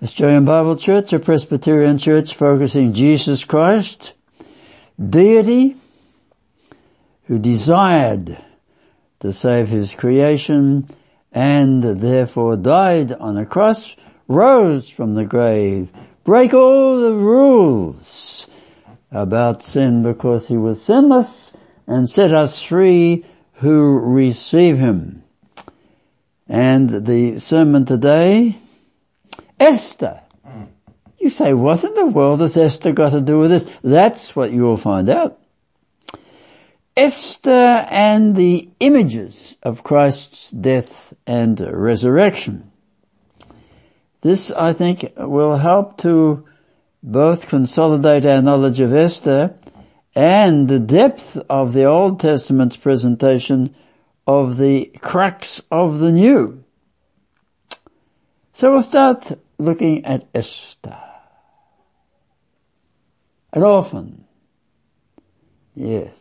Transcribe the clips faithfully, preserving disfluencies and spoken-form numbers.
Australian Bible Church, a Presbyterian church focusing Jesus Christ, deity, who desired to save his creation and therefore died on a cross, rose from the grave, break all the rules about sin because he was sinless, and set us free who receive him. And the sermon today, Esther. You say, what in the world has Esther got to do with this? That's what you will find out. Esther and the images of Christ's death and resurrection. This, I think, will help to both consolidate our knowledge of Esther and the depth of the Old Testament's presentation of the crux of the New. So we'll start looking at Esther. An orphan. Yes.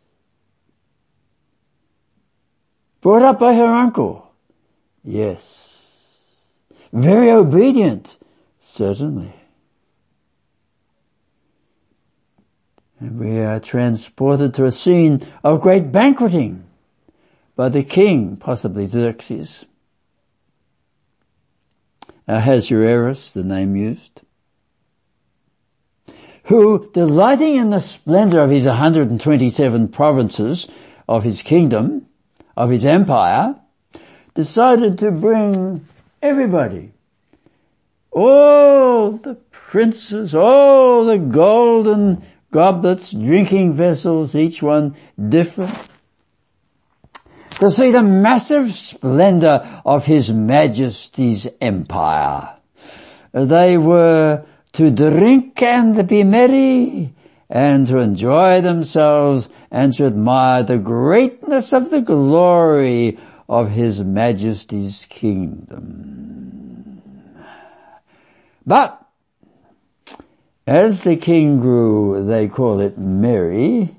Brought up by her uncle. Yes. Very obedient. Certainly. And we are transported to a scene of great banqueting by the king, possibly Xerxes. Ahasuerus, the name used, who, delighting in the splendor of his one hundred twenty-seven provinces of his kingdom, of his empire, decided to bring everybody, all the princes, all the golden goblets, drinking vessels, each one different, to see the massive splendor of His Majesty's empire. They were to drink and be merry, and to enjoy themselves, and to admire the greatness of the glory of His Majesty's kingdom. But, as the king grew, they call it merry,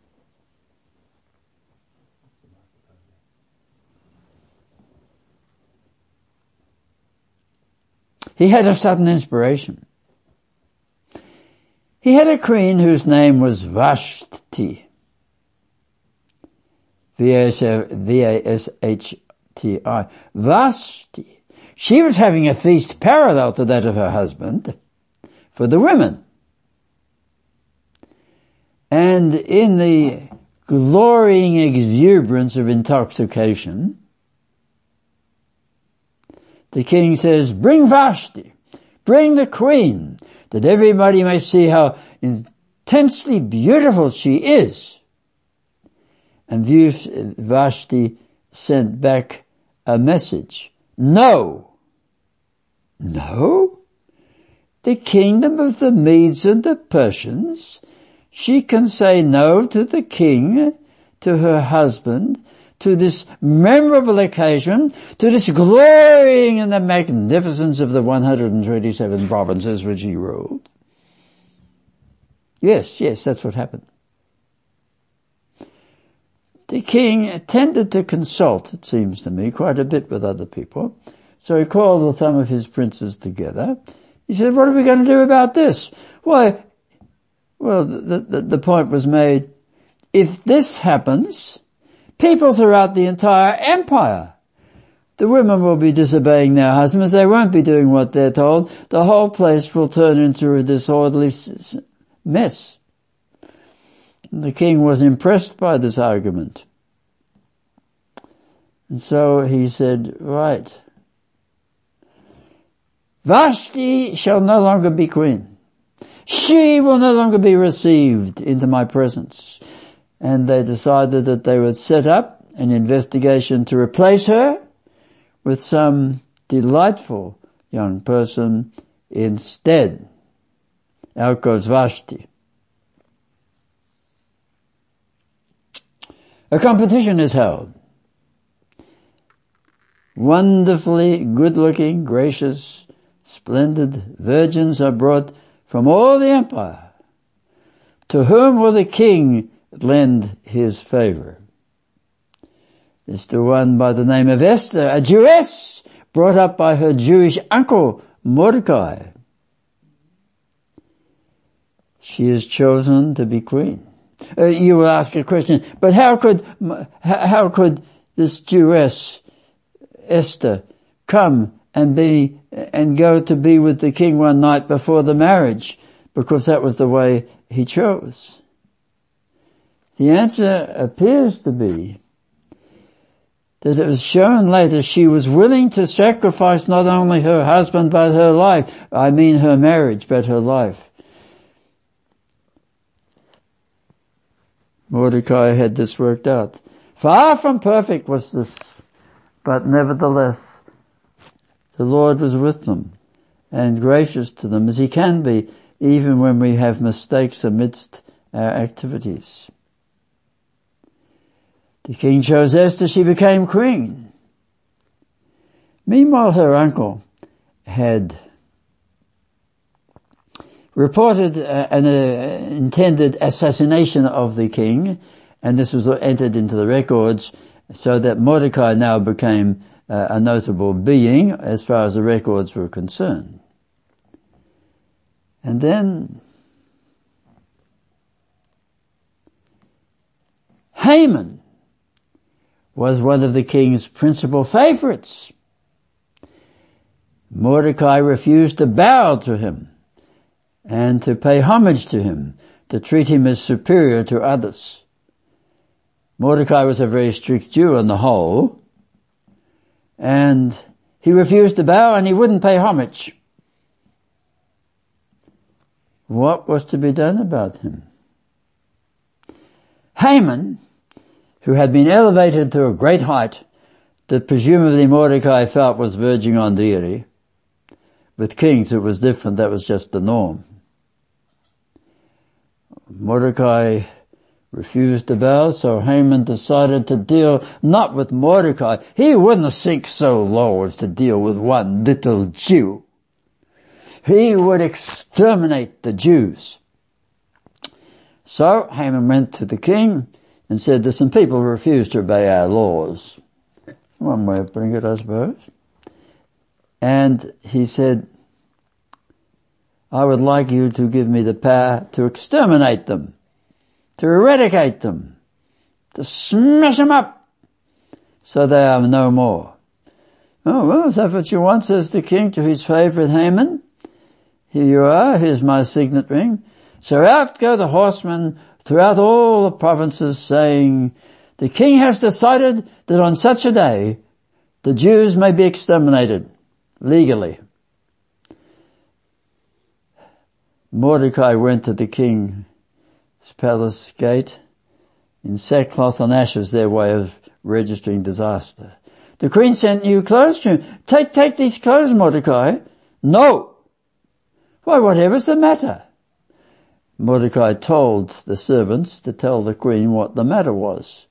he had a sudden inspiration. He had a queen whose name was Vashti. V A S H T I. Vashti. She was having a feast parallel to that of her husband for the women. And in the glorying exuberance of intoxication, the king says, bring Vashti, bring the queen, that everybody may see how intensely beautiful she is. And Vashti sent back a message. No. No? The kingdom of the Medes and the Persians, she can say no to the king, to her husband, to this memorable occasion, to this glorying in the magnificence of the one hundred twenty-seven provinces which he ruled. Yes, yes, that's what happened. The king tended to consult, it seems to me, quite a bit with other people. So he called some of his princes together. He said, what are we going to do about this? Why, well, the, the, the point was made, if this happens, people throughout the entire empire, the women will be disobeying their husbands, they won't be doing what they're told, the whole place will turn into a disorderly mess. And the king was impressed by this argument. And so he said, right, Vashti shall no longer be queen. She will no longer be received into my presence. And they decided that they would set up an investigation to replace her with some delightful young person instead. Out goes Vashti. A competition is held. Wonderfully good-looking, gracious, splendid virgins are brought from all the empire. To whom will the king lend his favor? It's to one by the name of Esther, a Jewess, brought up by her Jewish uncle Mordecai. She is chosen to be queen. Uh, you will ask a question, but how could, how could this Jewess, Esther, come and be, and go to be with the king one night before the marriage? Because that was the way he chose. The answer appears to be that it was shown later she was willing to sacrifice not only her husband but her life. I mean her marriage, but her life. Mordecai had this worked out. Far from perfect was this, but nevertheless, the Lord was with them and gracious to them as he can be, even when we have mistakes amidst our activities. The king chose Esther, she became queen. Meanwhile, her uncle had reported uh, an uh, intended assassination of the king, and this was entered into the records, so that Mordecai now became uh, a notable being as far as the records were concerned. And then Haman was one of the king's principal favorites. Mordecai refused to bow to him and to pay homage to him, to treat him as superior to others. Mordecai was a very strict Jew on the whole, and he refused to bow and he wouldn't pay homage. What was to be done about him? Haman, who had been elevated to a great height that presumably Mordecai felt was verging on deity. With kings it was different, that was just the norm. Mordecai refused to bow, so Haman decided to deal not with Mordecai. He wouldn't sink so low as to deal with one little Jew. He would exterminate the Jews. So Haman went to the king and said, listen, people refuse to obey our laws. One way of putting it, I suppose. And he said, I would like you to give me the power to exterminate them, to eradicate them, to smash them up, so they are no more. Oh, well, is that what you want, says the king to his favourite Haman? Here you are, here's my signet ring. So out go the horsemen throughout all the provinces, saying, the king has decided that on such a day the Jews may be exterminated legally. Mordecai went to the king's palace gate in sackcloth and ashes, their way of registering disaster. The queen sent new clothes to him. Take, take these clothes, Mordecai. No. Why, whatever's the matter? Mordecai told the servants to tell the queen what the matter was.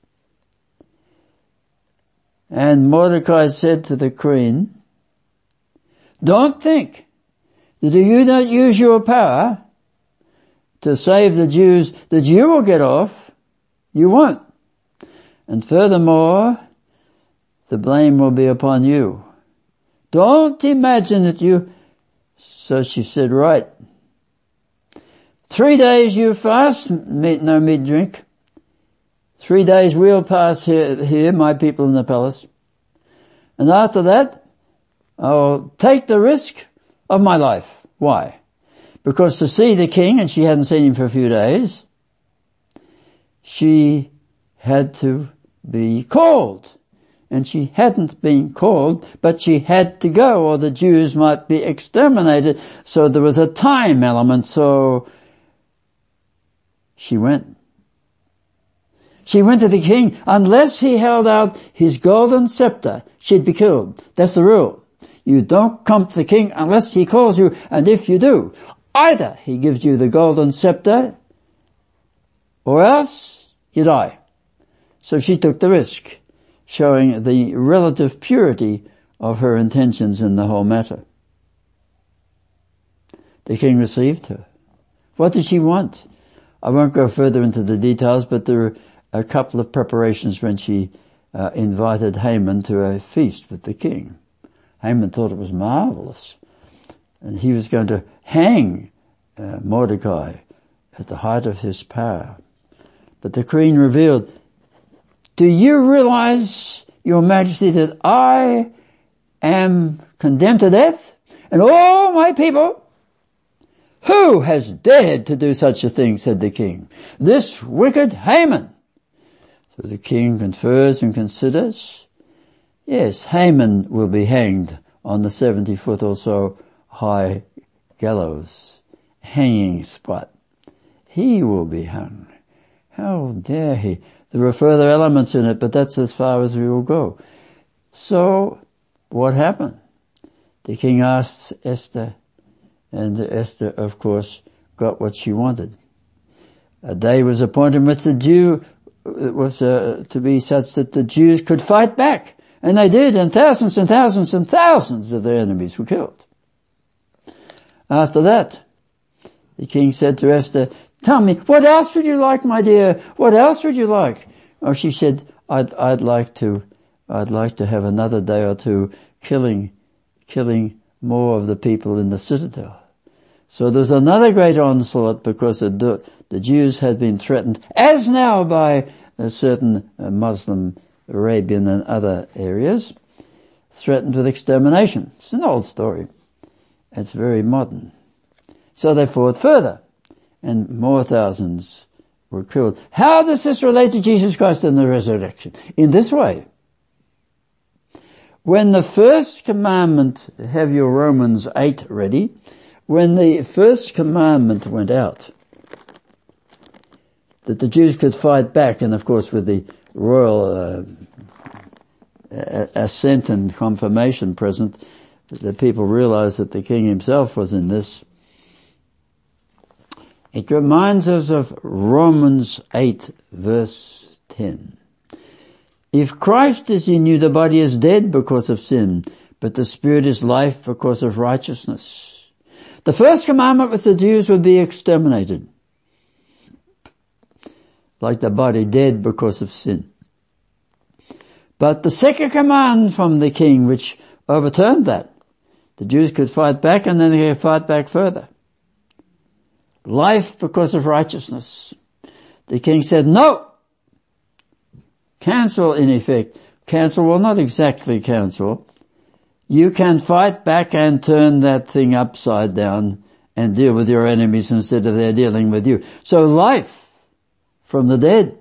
And Mordecai said to the queen, don't think that if you don't use your power to save the Jews, that you will get off. You won't. And furthermore, the blame will be upon you. Don't imagine that you... So she said, right. Three days you fast, meat, no meat, drink. Three days we'll pass here, here, my people in the palace. And after that, I'll take the risk of my life. Why? Because to see the king, and she hadn't seen him for a few days, she had to be called. And she hadn't been called, but she had to go, or the Jews might be exterminated. So there was a time element, so she went. She went to the king. Unless he held out his golden scepter, she'd be killed. That's the rule. You don't come to the king unless he calls you, and if you do, either he gives you the golden scepter, or else you die. So she took the risk, showing the relative purity of her intentions in the whole matter. The king received her. What did she want? I won't go further into the details, but there were a couple of preparations when she uh, invited Haman to a feast with the king. Haman thought it was marvelous. and he was going to hang uh, Mordecai at the height of his power. But the queen revealed, do you realize, Your Majesty, that I am condemned to death, and all my people? Who has dared to do such a thing, said the king. This wicked Haman. So the king confers and considers. Yes, Haman will be hanged on the seventy foot or so high gallows, hanging spot. He will be hung. How dare he? There are further elements in it, but that's as far as we will go. So, what happened? The king asked Esther, and Esther, of course, got what she wanted. A day was appointed in which the Jew it was uh, to be such that the Jews could fight back. And they did, and thousands and thousands and thousands of their enemies were killed. After that, the king said to Esther, tell me, what else would you like, my dear? What else would you like? Oh, she said, I'd, I'd like to, I'd like to have another day or two killing, killing more of the people in the citadel. So there's another great onslaught because the, the Jews had been threatened, as now by a certain uh, Muslim, Arabian and other areas, threatened with extermination. It's an old story. It's very modern. So they fought further, and more thousands were killed. How does this relate to Jesus Christ and the resurrection? In this way. When the first commandment, have your Romans eight ready, when the first commandment went out, that the Jews could fight back, and of course with the royal uh, assent and confirmation present, the people realized that the king himself was in this. It reminds us of Romans eight verse ten. If Christ is in you, the body is dead because of sin, but the spirit is life because of righteousness. The first commandment with the Jews would be exterminated, like the body dead because of sin. But the second command from the king, which overturned that, the Jews could fight back and then they could fight back further. Life because of righteousness. The king said, no! Cancel, in effect. Cancel, well, not exactly cancel. You can fight back and turn that thing upside down and deal with your enemies instead of their dealing with you. So life from the dead.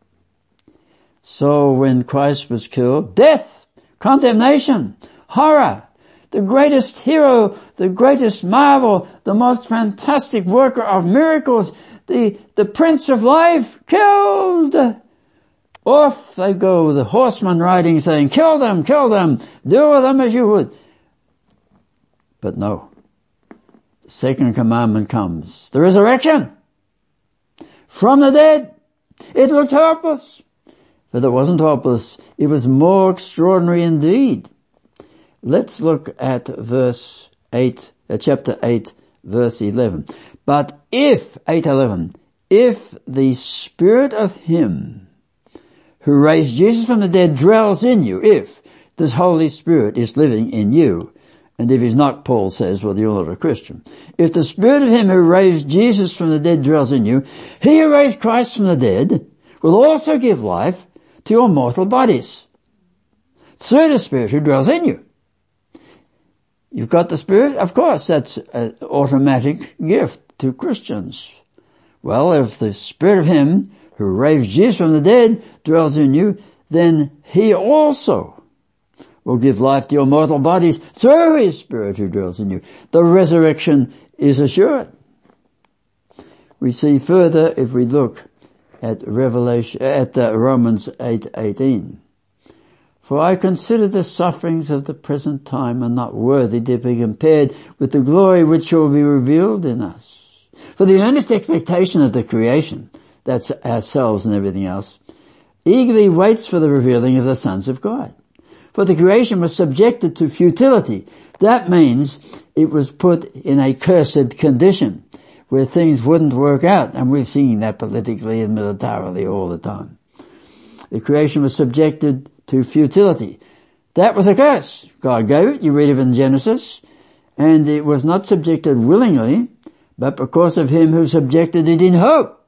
So when Christ was killed, death, condemnation, horror, the greatest hero, the greatest marvel, the most fantastic worker of miracles, the, the Prince of Life, killed. Off they go, the horsemen riding, saying, kill them, kill them, do with them as you would. But no. The second commandment comes. The resurrection. From the dead. It looked hopeless. But it wasn't hopeless. It was more extraordinary indeed. Let's look at verse eight, uh, chapter eight, verse eleven. But if, eight eleven, if the Spirit of Him who raised Jesus from the dead dwells in you, if this Holy Spirit is living in you, and if he's not, Paul says, well, you're not a Christian. If the Spirit of Him who raised Jesus from the dead dwells in you, He who raised Christ from the dead will also give life to your mortal bodies through the Spirit who dwells in you. You've got the Spirit? Of course, that's an automatic gift to Christians. Well, if the Spirit of Him who raised Jesus from the dead dwells in you, then He also will give life to your mortal bodies through His Spirit who dwells in you. The resurrection is assured. We see further if we look at Revelation, at uh, Romans eight eighteen. For I consider the sufferings of the present time are not worthy to be compared with the glory which will be revealed in us. For the earnest expectation of the creation, that's ourselves and everything else, eagerly waits for the revealing of the sons of God. For the creation was subjected to futility. That means it was put in a cursed condition where things wouldn't work out, and we've seen that politically and militarily all the time. The creation was subjected to futility. That was a curse. God gave it. You read it in Genesis. And it was not subjected willingly, but because of him who subjected it in hope.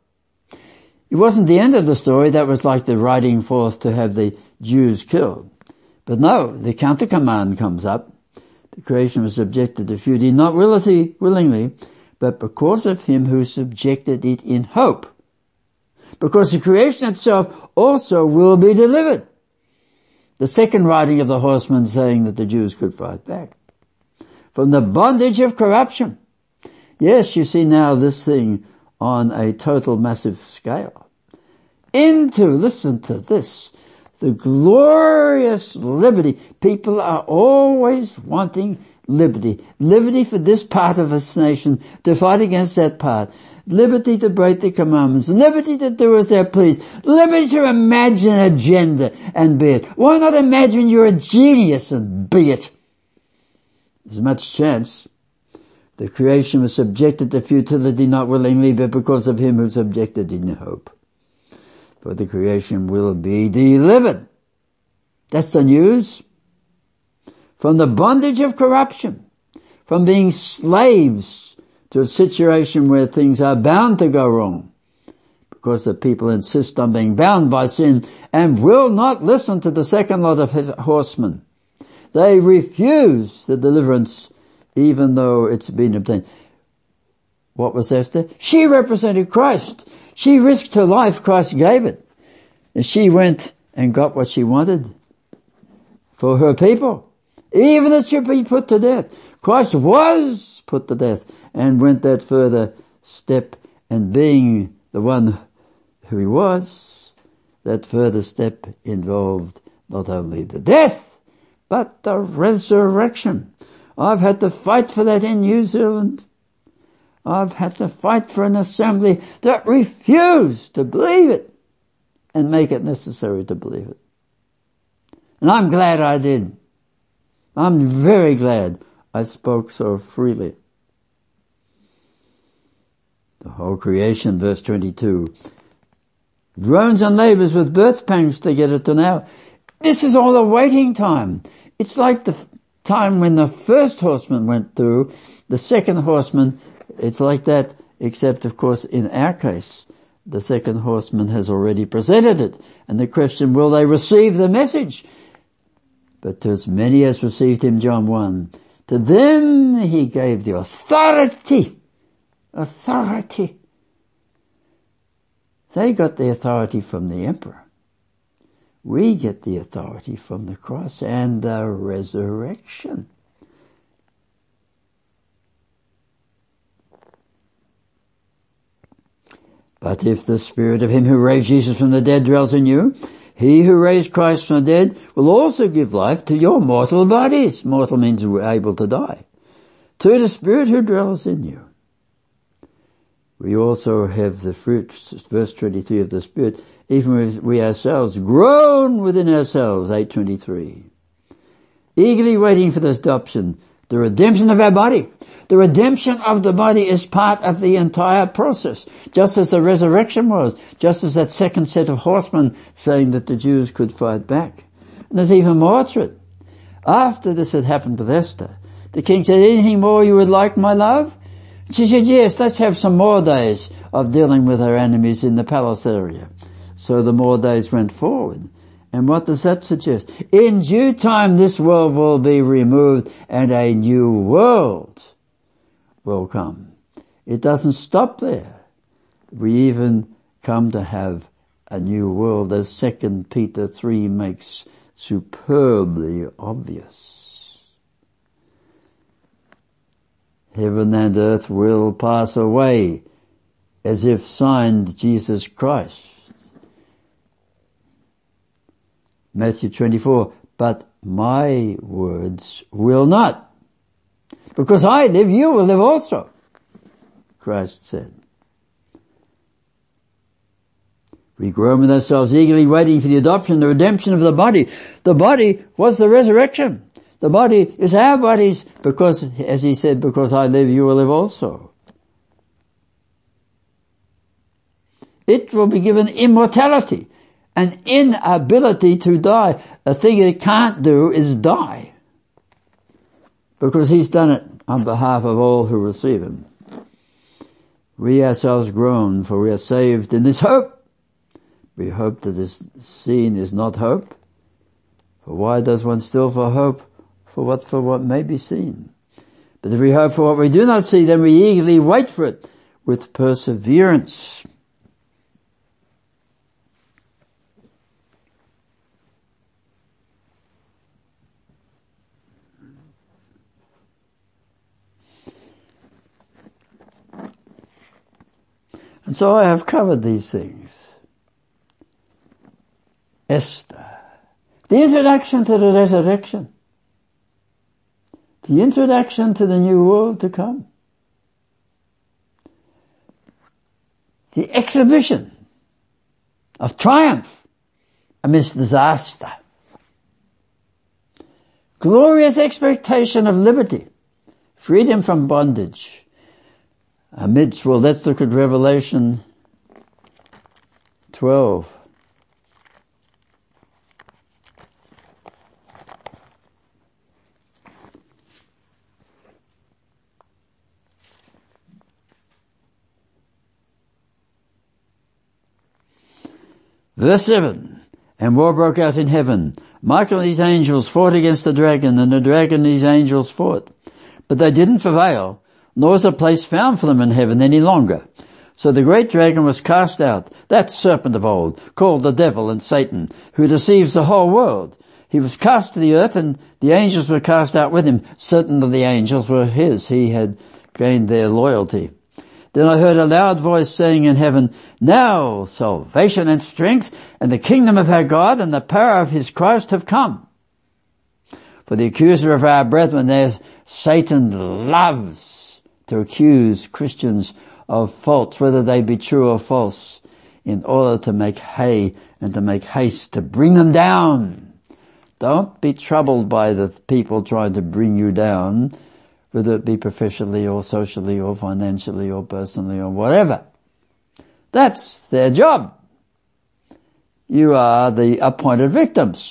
It wasn't the end of the story. That was like the riding forth to have the Jews killed. But no, the counter command comes up. The creation was subjected to few, not willingly, but because of him who subjected it in hope. Because the creation itself also will be delivered. The second riding of the horseman saying that the Jews could fight back. From the bondage of corruption. Yes, you see now this thing on a total massive scale. Into, listen to this, the glorious liberty. People are always wanting liberty. Liberty for this part of this nation to fight against that part. Liberty to break the commandments. Liberty to do as they please. Liberty to imagine an agenda and be it. Why not imagine you're a genius and be it? There's much chance. The creation was subjected to futility not willingly, but because of him who subjected it in hope. For the creation will be delivered. That's the news. From the bondage of corruption. From being slaves to a situation where things are bound to go wrong. Because the people insist on being bound by sin and will not listen to the second lot of horsemen. They refuse the deliverance even though it's been obtained. What was Esther? She represented Christ. She risked her life, Christ gave it. And she went and got what she wanted for her people. Even that should be put to death. Christ was put to death and went that further step, and being the one who he was, that further step involved not only the death, but the resurrection. I've had to fight for that in New Zealand. I've had to fight for an assembly that refused to believe it and make it necessary to believe it. And I'm glad I did. I'm very glad I spoke so freely. The whole creation, verse twenty-two, groans and labors with birth pangs to get it to now. This is all a waiting time. It's like the time when the first horseman went through, the second horseman, it's like that, except of course in our case, the second horseman has already presented it. And the question, will they receive the message? But to as many as received him, John one, to them he gave the authority. Authority. They got the authority from the emperor. We get the authority from the cross and the resurrection. But if the Spirit of him who raised Jesus from the dead dwells in you, he who raised Christ from the dead will also give life to your mortal bodies. Mortal means we're able to die. To the Spirit who dwells in you. We also have the fruits, verse twenty-three of the Spirit, even we ourselves groan within ourselves, eight twenty-three. Eagerly waiting for the adoption, the redemption of our body. The redemption of the body is part of the entire process, just as the resurrection was, just as that second set of horsemen saying that the Jews could fight back. And there's even more to it. After this had happened with Esther, the king said, anything more you would like, my love? She said, yes, let's have some more days of dealing with our enemies in the palace area. So the more days went forward. And what does that suggest? In due time this world will be removed and a new world will come. It doesn't stop there. We even come to have a new world, as Second Peter three makes superbly obvious. Heaven and earth will pass away as if signed Jesus Christ. Matthew twenty-four, but my words will not. Because I live, you will live also, Christ said. We groan with ourselves eagerly waiting for the adoption, the redemption of the body. The body was the resurrection. The body is our bodies because, as he said, because I live, you will live also. It will be given immortality, an inability to die. A thing it can't do is die. because he's done it on behalf of all who receive him. We ourselves groan, for we are saved in this hope. We hope that this seen is not hope. For why does one still for hope for what for what may be seen? But if we hope for what we do not see, then we eagerly wait for it with perseverance. And so I have covered these things. Esther. The introduction to the resurrection. The introduction to the new world to come. The exhibition of triumph amidst disaster. Glorious expectation of liberty, freedom from bondage. Amidst, well, let's look at Revelation twelve. Verse seven, and war broke out in heaven. Michael and his angels fought against the dragon, and the dragon and his angels fought. But they didn't prevail, nor was a place found for them in heaven any longer. So the great dragon was cast out, that serpent of old, called the devil and Satan, who deceives the whole world. He was cast to the earth, and the angels were cast out with him. Certain of the angels were his. He had gained their loyalty. Then I heard a loud voice saying in heaven, now salvation and strength and the kingdom of our God and the power of his Christ have come. For the accuser of our brethren, there's Satan, loves to accuse Christians of faults, whether they be true or false, in order to make hay and to make haste to bring them down. Don't be troubled by the people trying to bring you down, whether it be professionally or socially or financially or personally or whatever. That's their job. You are the appointed victims.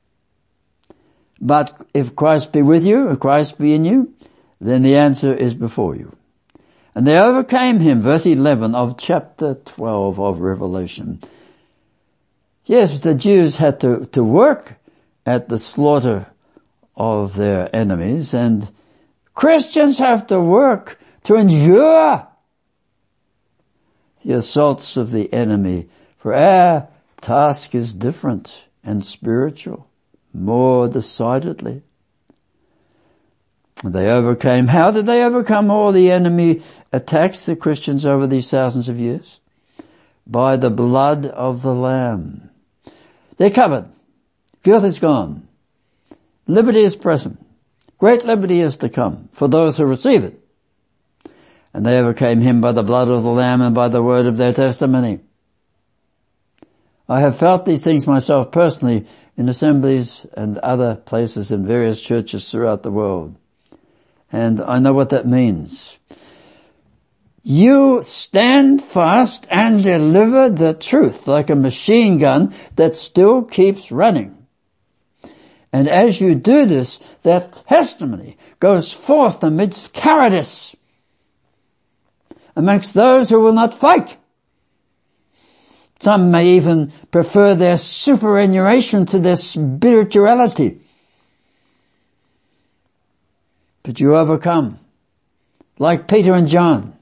But if Christ be with you, if Christ be in you, then the answer is before you. And they overcame him, verse eleven of chapter twelve of Revelation. Yes, the Jews had to, to work at the slaughter of their enemies, and Christians have to work to endure the assaults of the enemy, for our task is different and spiritual, more decidedly. They overcame. How did they overcome all the enemy attacks the Christians over these thousands of years? By the blood of the Lamb. They're covered. Guilt is gone. Liberty is present. Great liberty is to come for those who receive it. And they overcame him by the blood of the Lamb and by the word of their testimony. I have felt these things myself personally in assemblies and other places in various churches throughout the world. And I know what that means. You stand fast and deliver the truth like a machine gun that still keeps running. And as you do this, that testimony goes forth amidst cowardice, amongst those who will not fight. Some may even prefer their superannuation to their spirituality. But you overcome, like Peter and John.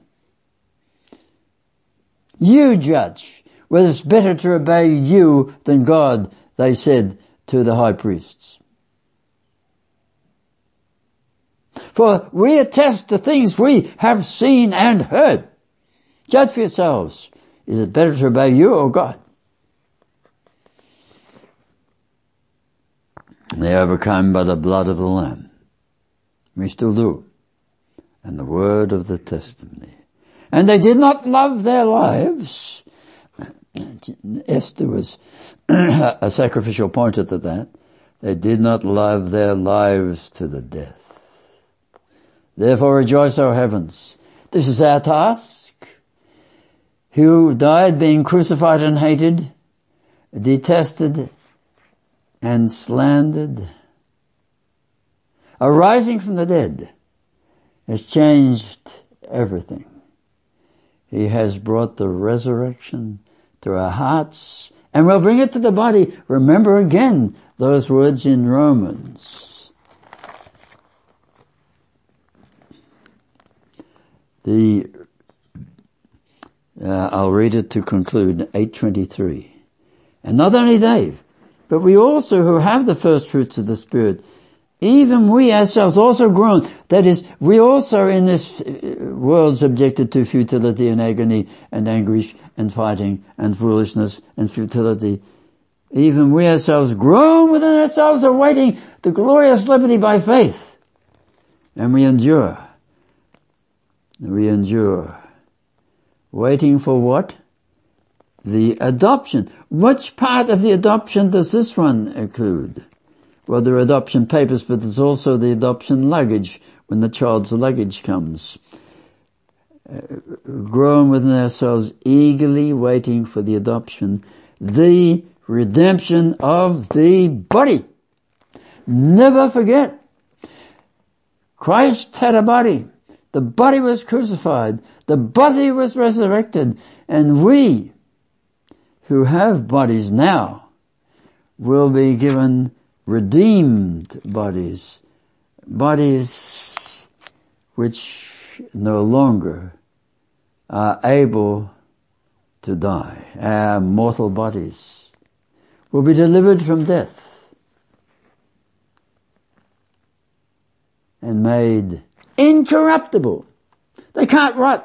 You judge whether it's better to obey you than God, they said to the high priests. For we attest to things we have seen and heard. Judge for yourselves. Is it better to obey you or God? They overcome by the blood of the Lamb. We still do. And the word of the testimony. And they did not love their lives. Esther was a sacrificial pointer to that. They did not love their lives to the death. Therefore rejoice, O heavens. This is our task. Who died being crucified and hated, detested and slandered. arising from the dead, has changed everything. He has brought the resurrection to our hearts and will bring it to the body. Remember again those words in Romans. The, uh, I'll read it to conclude, eight twenty-three. And not only they, but we also who have the first fruits of the Spirit, even we ourselves also groan. That is, we also in this world subjected to futility and agony and anguish and fighting and foolishness and futility. Even we ourselves groan within ourselves, awaiting the glorious liberty by faith. And we endure. We endure. Waiting for what? The adoption. Which part of the adoption does this one include? Well, there are adoption papers, but there's also the adoption luggage when the child's luggage comes. Uh, grown within ourselves, eagerly waiting for the adoption, the redemption of the body. Never forget, Christ had a body. The body was crucified. The body was resurrected. And we, who have bodies now, will be given redeemed bodies, bodies which no longer are able to die. Our mortal bodies will be delivered from death and made incorruptible. They can't rot.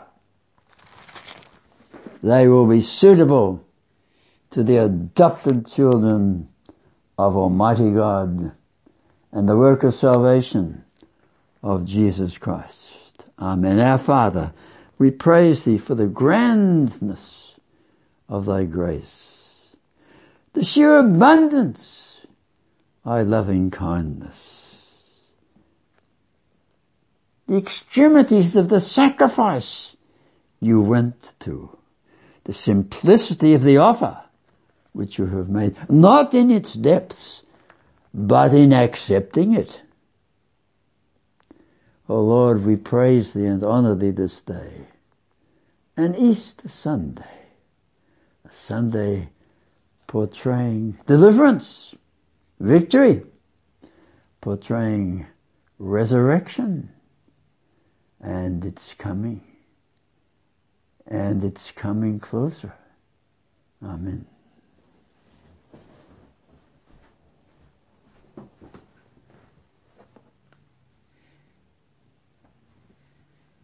They will be suitable to the adopted children of Almighty God and the work of salvation of Jesus Christ. Amen. Our Father, we praise Thee for the grandness of Thy grace, the sheer abundance of Thy loving kindness, the extremities of the sacrifice You went to, the simplicity of the offer which You have made, not in its depths, but in accepting it. O Lord, we praise Thee and honor Thee this day. And Easter Sunday, a Sunday portraying deliverance, victory, portraying resurrection, and it's coming, and it's coming closer. Amen.